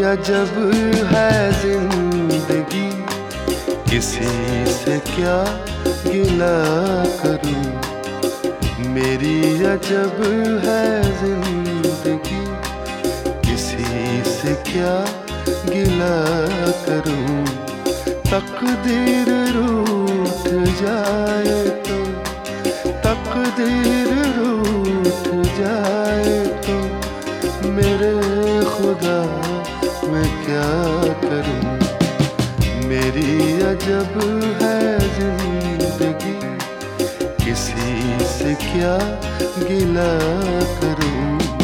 अजब है जिंदगी, किसी से क्या गिला करूं। मेरी अजब है जिंदगी, किसी से क्या गिला करूं। तकदीर रूठ जाए तो, तकदीर रूठ जाए तो मेरे खुदा मैं क्या करूं। मेरी अजब है जिंदगी, किसी से क्या गिला करूं।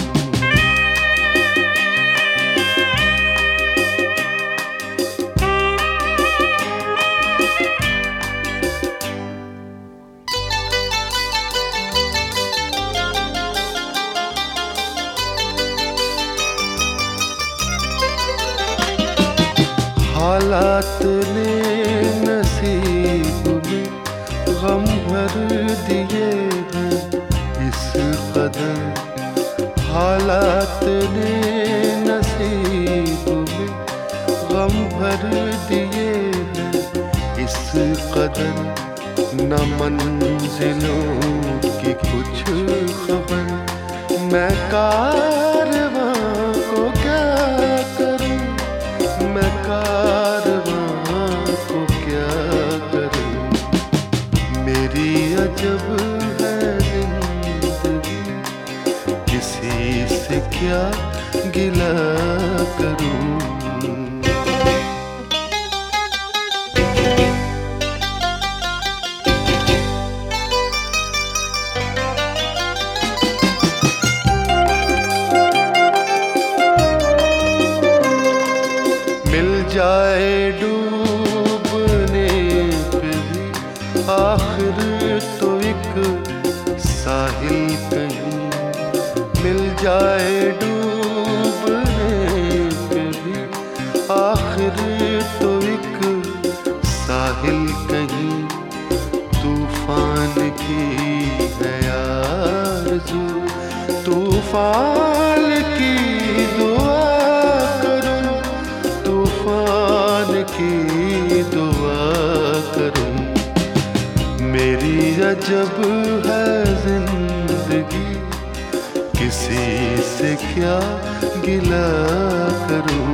हालात ने नसीब में गम भर दिए हैं इस कदर। हालात ने नसीब में गम भर दिए हैं इस कदर। न मंजिलों की कुछ खबर, मैं कारवां को क्या करूं। मैं कारवां को क्या करूं। मेरी अजब है जिंदगी, किसी से क्या गिला करूं। जाए डूबने पे भी आखिर तो एक साहिल कहीं। मिल जाए डूबने पे भी आखिर तो एक साहिल कहीं। तूफान की है आरज़ू, तूफान की दुआ करूं। तूफान की दुआ करूं। मेरी अजब है जिंदगी, किसी से क्या गिला करूं।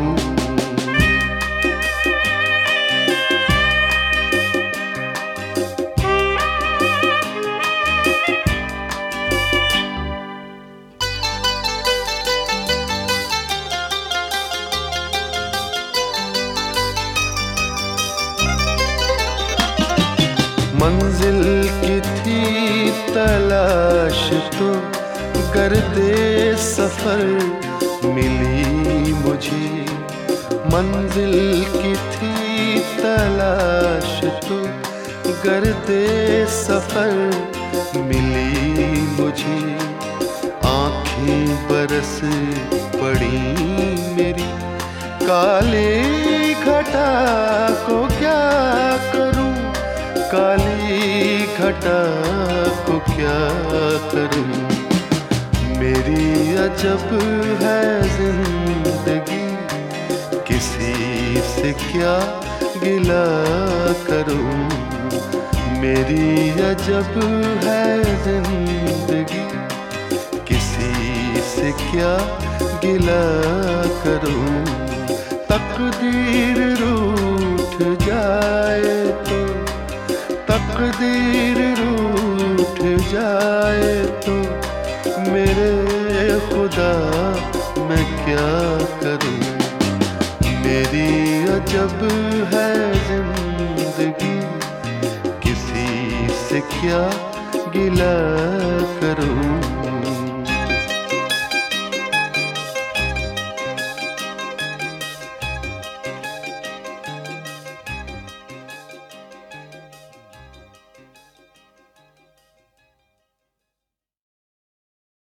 मंजिल की थी तलाश तो गर्दे सफर मिली मुझे। मंजिल की थी तलाश तो गर्दे सफर मिली मुझे। आँखें बरस पड़ी मेरी, काली घटा को क्या करूं। काली घटा को क्या करूं। मेरी अजब है जिंदगी, किसी से क्या गिला करूं। मेरी अजब है जिंदगी, किसी से क्या गिला करूं। तकदीर रूठ जाए तो, तकदीर रूठ जाए तो मेरे खुदा मैं क्या करूं। मेरी अजब है जिंदगी, किसी से क्या गिला करूं।